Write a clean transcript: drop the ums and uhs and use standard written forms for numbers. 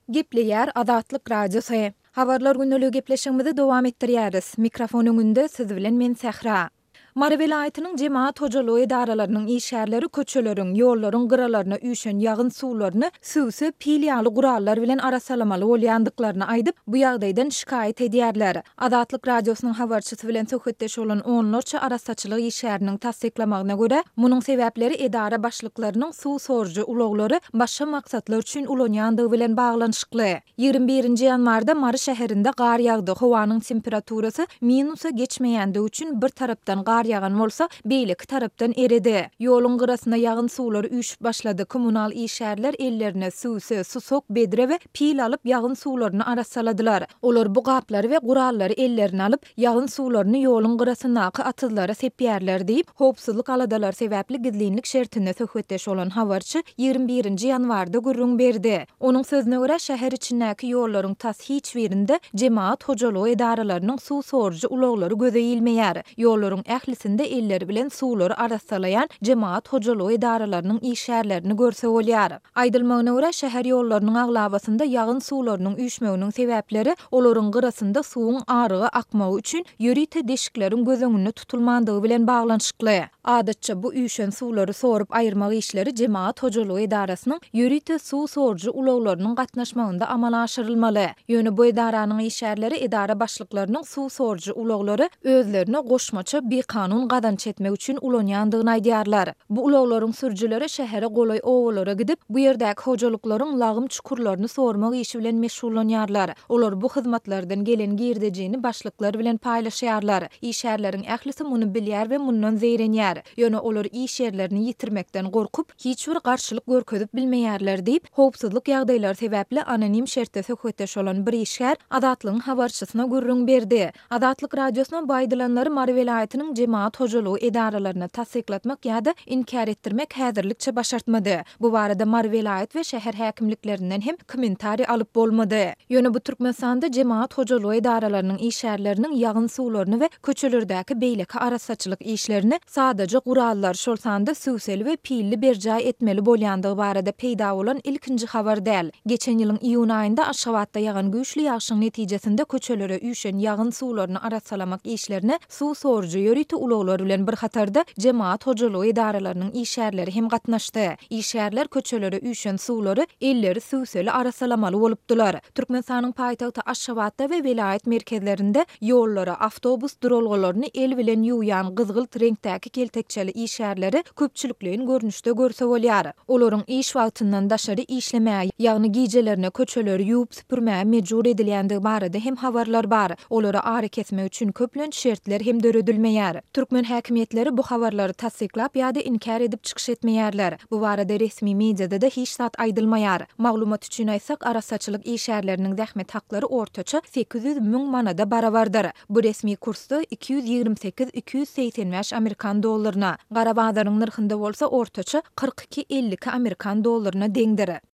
Gepleýär Azatlyk radiosu. Habarlar gündäligi gepleşigimizi dowam etdirýäris. Mikrofon öňünde siz bilen men Sähra. Mara welaýatynyň jemaat hojalygy edaralarynyň işgärleri köçeleriň, ýollaryň gyralaryna üýşen ýagyn suwlaryny süwse piliýaly gurallar bilen arasalamaly bolýandyklaryny aýdyp, bu ýagdaýdan şikayet edýärler. Azatlyk radiosynyň habarçysy bilen söhbetdeş bolan onlarça arasaçylyk işgäriniň tasdiklamagyna görä, munyň sebäpleri edara başlyklarynyň suw sorjy uloglary başga maksatlar üçin ulanýandygy bilen baglanyşykly. 21-nji ýanwarda Mara şäherinde gar ýagdy. Howanyň temperaturasy minusa geçmeýändigi üçin bir tarapdan gar ýagan bolsa, beýleki tarapdan eridi. Ýoluň gyrasyna ýagyn suwlary üýşüp başlady. Kommunal işgärler ellerine süwse, susok, bedre we pil alyp ýagyn suwlaryny arasaladylar. Olar bu gaplary we gurallary ellerine alyp ýagyn suwlaryny ýoluň gyrasynaky atyllara sepýärler diýip, howpsuzlyk aladalar sebäpli gizlinlik şertine söhbetdeş bolan habarçy 21-nji ýanwarda gürrüň berdi. Onuň sözüne görä, şäher içindäki ýollaryň tas hiç birinde jemaat hojalygy edaralarynyň suw sorjy uloglary göze ilmeýär. Ýollaryň ählisinde elleri bilen suwlary arasalayan jemaat hojalygy edaralarynyň işgärlerini görse bolýar. Aýdylmagyna görä, şäher ýollarynyň aglabasynda ýagyn suwlarynyň üýşmeginiň sebäpleri olaryň gyrasynda suwuň arygy akmagy üçin ýörite deşikleriň gözeňinde tutulmandygy bilen baglanyşykly. Adatça bu üýşen suwlary sorup aýyrmak işleri jemaat hojalygy edarasynyň ýörite suw sorjy uloglarynyň gatnaşmagynda amala aşyrylmaly. Ýöne bu edaranyň işgärleri edara başlyklarynyň suw sorjy uloglary özlerine goşmaça bir kanun gadan çetmek üçin ulanýandygyny aýdýarlar. Bu uloklaryň sürjüleri şähere golay owalara gidip, bu ýerdäki hojalyklaryň lagym çukurlaryny sormak işi bilen meşgullanýarlar. Olar bu hyzmatlardan gelen girdejini başlyklar bilen paýlaşýarlar. İşgärleriň ählisi muny bilýär we mundan zeýrenýär. Ýöne olar iş ýerlerini ýitirmekden gorkup, hiç bir garşylyk görkezip bilmeýärler diýip, howpsuzlyk ýagdaýlary sebäpli anonim şertde söhbetdeş bolan bir işgär Azatlygyň habarçysyna gürrüň berdi. Azatlyk radiosyna baýdylanlary Mara welaýatynyň jemaat hojalygy edaralaryna tasdiklatmak ýa-da inkar etdirmek häzirlikçe başartmady. Bu barada Mara welaýat we şäher häkimliklerinden hem kommentari alyp bolmady. Ýöne bu Türkmenistanda jemaat hojalygy edaralarynyň işgärleriniň ýagyn suwlaryny we köçelerdäki beýleki arasaçylyk işlerini sadaja gurallar şolsanda süwseli we pilli berjaý etmeli bolýandygy barada peýda bolan ilkinji habar däl. Geçen ýylyň iýun aýynda Aşgabatda ýagan güýçli ýagşyň netijesinde köçelere üýşen ýagyn suwlaryny arasalamak işlerini suw sorjy ýörite uloglary bilen bir hatarda jemaat hojalygy edaralarynyň işgärleri hem gatnaşdy. İşgärler köçelere üýşen suwlary elleri süwseli arasalamaly bolupdylar. Türkmenistanyň paýtagty Aşgabatda we welaýat merkezlerinde ýollara, awtobus duralgalaryny el bilen ýuwýan gyzgyl reňktäki keltekçeli işgärleri köpçülikliň görnüşde görse bolýar. Olaryň iş wagtyndan daşary işlemäge, ýagny gijelerine köçeleri ýuwup süpürmäge mejbur edilýändigi barada hem habarlar bar. Olara ary kesmek üçin köplenç şertler hem döredilmeýär. Türkmen häkimetleri bu habarlary tasdiklap ýa-da inkar edip çykyş etmeýärler. Bu barada resmi mediada da hiç zat aýdylmaýar. Maglumat üçin aýtsak, arasaçylyk işgärleriniň zähmet haklary ortaça 800 000 manada barabardyr. Bu resmi kursda 228-285 Amerikan dollaryna, gara bazaryň nyrhynda bolsa ortaça 42-52 Amerikan dollaryna deňdir.